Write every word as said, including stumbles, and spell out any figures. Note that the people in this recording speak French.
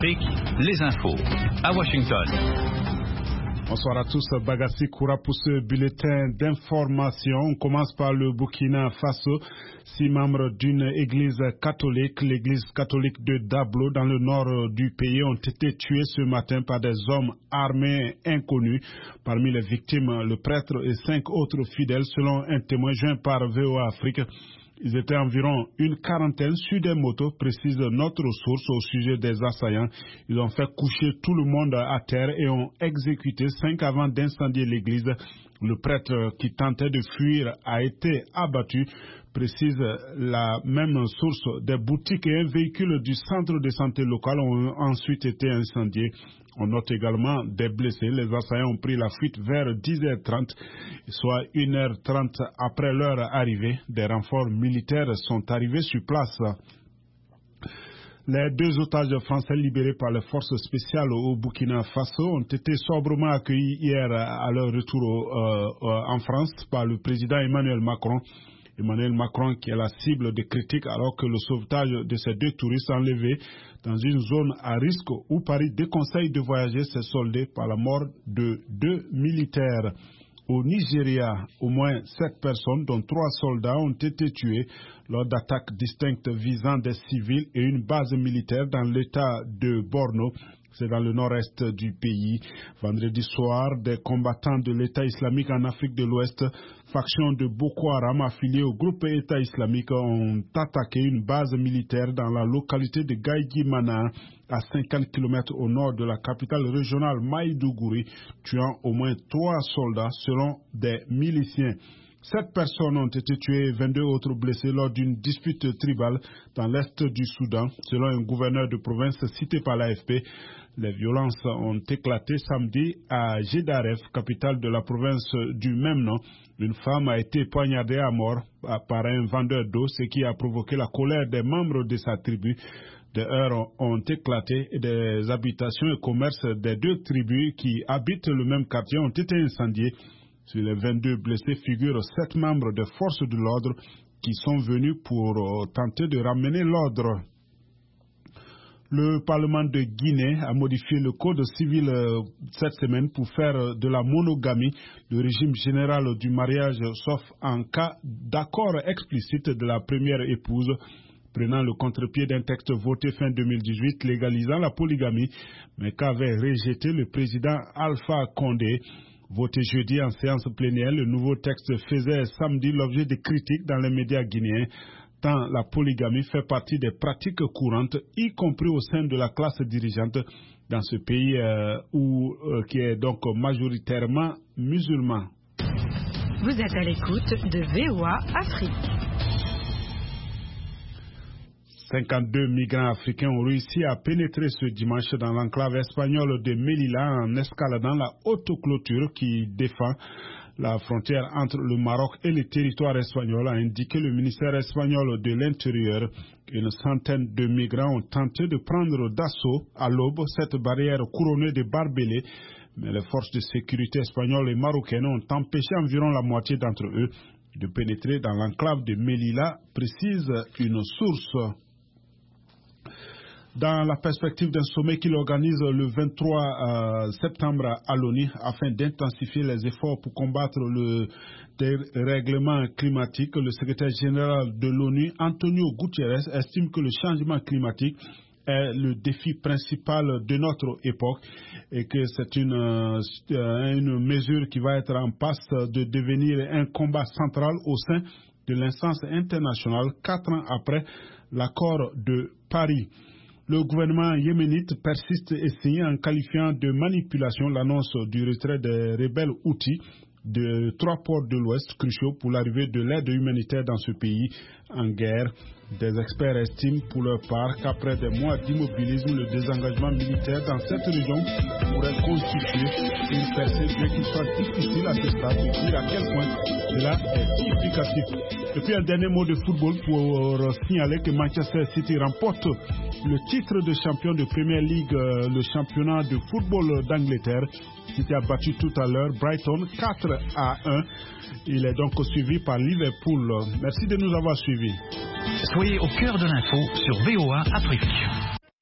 Les infos à Washington. Bonsoir à tous, Bagassi Koura pour ce bulletin d'information. On commence par le Burkina Faso. Six membres d'une église catholique, l'église catholique de Dablo, dans le nord du pays, ont été tués ce matin par des hommes armés inconnus. Parmi les victimes, le prêtre et cinq autres fidèles, selon un témoin joint par V O A Afrique. Ils étaient environ une quarantaine sur des motos, précise notre source au sujet des assaillants. Ils ont fait coucher tout le monde à terre et ont exécuté cinq avant d'incendier l'église. Le prêtre qui tentait de fuir a été abattu, précise la même source. Des boutiques et un véhicule du centre de santé local ont ensuite été incendiés. On note également des blessés. Les assaillants ont pris la fuite vers dix heures trente, soit une heure trente après leur arrivée. Des renforts militaires sont arrivés sur place. Les deux otages français libérés par les forces spéciales au Burkina Faso ont été sobrement accueillis hier à leur retour euh, en France par le président Emmanuel Macron. Emmanuel Macron qui est la cible de critiques alors que le sauvetage de ces deux touristes enlevés dans une zone à risque où Paris déconseille de voyager s'est soldé par la mort de deux militaires. Au Nigeria, au moins sept personnes, dont trois soldats, ont été tués lors d'attaques distinctes visant des civils et une base militaire dans l'état de Borno. C'est dans le nord-est du pays. Vendredi soir, des combattants de l'État islamique en Afrique de l'Ouest, faction de Boko Haram affiliée au groupe État islamique, ont attaqué une base militaire dans la localité de Gaïdimana, à cinquante kilomètres au nord de la capitale régionale Maïdougouri, tuant au moins trois soldats selon des miliciens. Sept personnes ont été tuées et vingt-deux autres blessées lors d'une dispute tribale dans l'est du Soudan, selon un gouverneur de province cité par l'A F P. Les violences ont éclaté samedi à Gédaref, capitale de la province du même nom. Une femme a été poignardée à mort par un vendeur d'eau, ce qui a provoqué la colère des membres de sa tribu. Des heurts ont éclaté et des habitations et commerces des deux tribus qui habitent le même quartier ont été incendiés. Sur les vingt-deux blessés figurent sept membres des forces de l'ordre qui sont venus pour tenter de ramener l'ordre. Le Parlement de Guinée a modifié le code civil cette semaine pour faire de la monogamie le régime général du mariage, sauf en cas d'accord explicite de la première épouse, prenant le contre-pied d'un texte voté fin deux mille dix-huit légalisant la polygamie, mais qu'avait rejeté le président Alpha Condé. Voté jeudi en séance plénière, le nouveau texte faisait samedi l'objet de critiques dans les médias guinéens, tant la polygamie fait partie des pratiques courantes, y compris au sein de la classe dirigeante dans ce pays euh, où, euh, qui est donc majoritairement musulman. Vous êtes à l'écoute de V O A Afrique. cinquante-deux migrants africains ont réussi à pénétrer ce dimanche dans l'enclave espagnole de Melilla en escaladant la haute clôture qui défend la frontière entre le Maroc et le territoire espagnol, a indiqué le ministère espagnol de l'Intérieur. Une centaine de migrants ont tenté de prendre d'assaut à l'aube cette barrière couronnée de barbelés, mais les forces de sécurité espagnoles et marocaines ont empêché environ la moitié d'entre eux de pénétrer dans l'enclave de Melilla, précise une source. Dans la perspective d'un sommet qu'il organise le vingt-trois septembre à l'ONU afin d'intensifier les efforts pour combattre le dérèglement climatique, le secrétaire général de l'ONU, Antonio Guterres, estime que le changement climatique est le défi principal de notre époque et que c'est une, une mesure qui va être en passe de devenir un combat central au sein de l'instance internationale quatre ans après l'accord de Paris. Le gouvernement yéménite persiste et signe en qualifiant de manipulation l'annonce du retrait des rebelles Houthis de trois ports de l'Ouest cruciaux pour l'arrivée de l'aide humanitaire dans ce pays en guerre. Des experts estiment pour leur part qu'après des mois d'immobilisme, le désengagement militaire dans cette région pourrait constituer une percée bien qu'il soit difficile à ce stade de dire à quel point cela est significatif. Et puis un dernier mot de football pour signaler que Manchester City remporte le titre de champion de Premier League, le championnat de football d'Angleterre. City a battu tout à l'heure Brighton quatre à un. Il est donc suivi par Liverpool. Merci de nous avoir suivis. Soyez au cœur de l'info sur V O A Afrique.